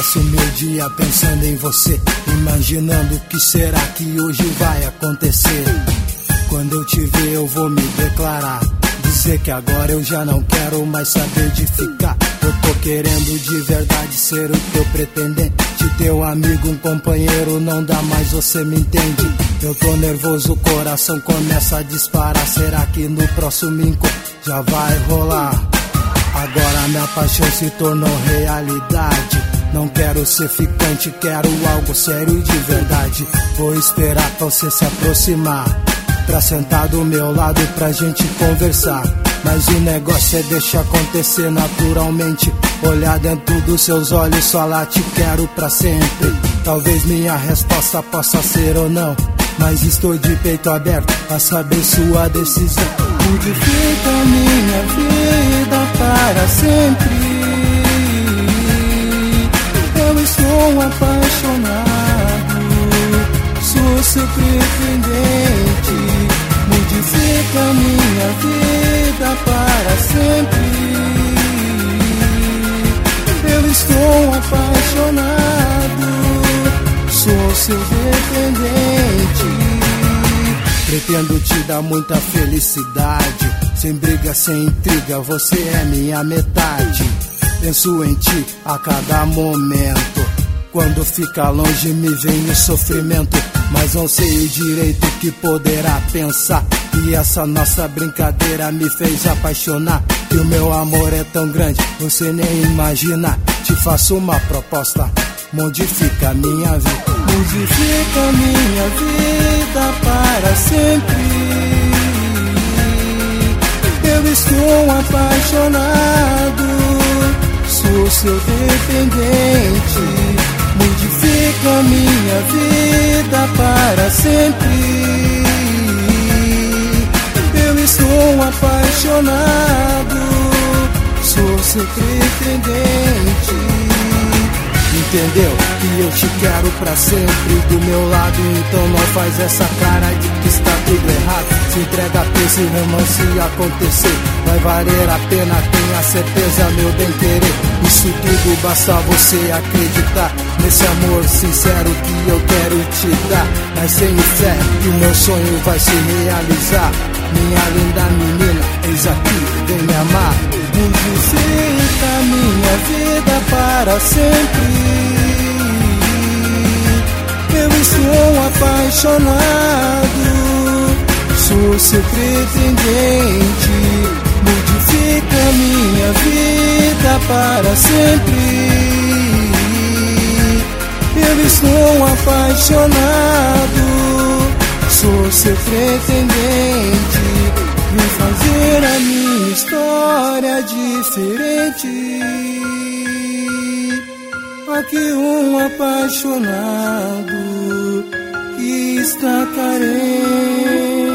Começo meu dia pensando em você, imaginando o que será que hoje vai acontecer. Quando eu te ver eu vou me declarar, dizer que agora eu já não quero mais saber de ficar. Eu tô querendo de verdade ser o teu pretendente, teu amigo, um companheiro, não dá mais, você me entende. Eu tô nervoso, o coração começa a disparar. Será que no próximo encontro já vai rolar? Agora minha paixão se tornou realidade. Não quero ser ficante, quero algo sério de verdade. Vou esperar pra você se aproximar, pra sentar do meu lado pra gente conversar. Mas o negócio é deixar acontecer naturalmente. Olhar dentro dos seus olhos, falar te quero pra sempre. Talvez minha resposta possa ser ou não, mas estou de peito aberto a saber sua decisão. Modifica minha vida para sempre. Eu estou apaixonado, sou seu pretendente. Modifica minha vida para sempre. Eu estou apaixonado, sou seu dependente. Pretendo te dar muita felicidade, sem briga, sem intriga, você é minha metade. Penso em ti a cada momento, quando fica longe me vem o sofrimento. Mas não sei o direito que poderá pensar, e essa nossa brincadeira me fez apaixonar. E o meu amor é tão grande, você nem imagina. Te faço uma proposta, modifica minha vida. Modifica minha vida para sempre. Eu estou apaixonado, sou seu dependente. Modifica minha vida para sempre. Eu estou apaixonado, sou seu pretendente. Entendeu? Que eu te quero pra sempre do meu lado. Então não faz essa cara de que está tudo errado. Se entrega pra esse romance acontecer, vai valer a pena, tenha certeza, meu bem-querer. Isso tudo basta você acreditar nesse amor sincero que eu quero te dar. Mas sem fé que o meu sonho vai se realizar. Minha linda menina, eis aqui, vem me amar. Modifica minha vida para sempre. Eu estou apaixonado, sou seu pretendente. Modifica minha vida para sempre. Eu estou apaixonado, sou seu pretendente. Vem fazer a minha história diferente. Aqui um apaixonado que está carente.